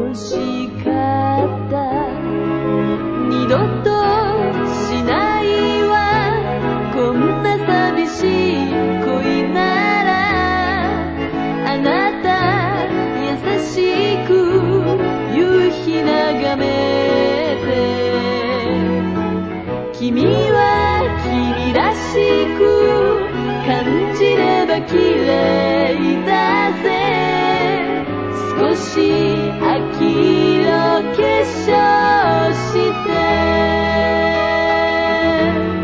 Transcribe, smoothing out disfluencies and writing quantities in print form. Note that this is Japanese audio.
欲しかった。二度としないわ、こんな寂しい恋なら。あなた優しく夕日眺めて、君は君らしく感じれば綺麗だぜ。少し秋色化粧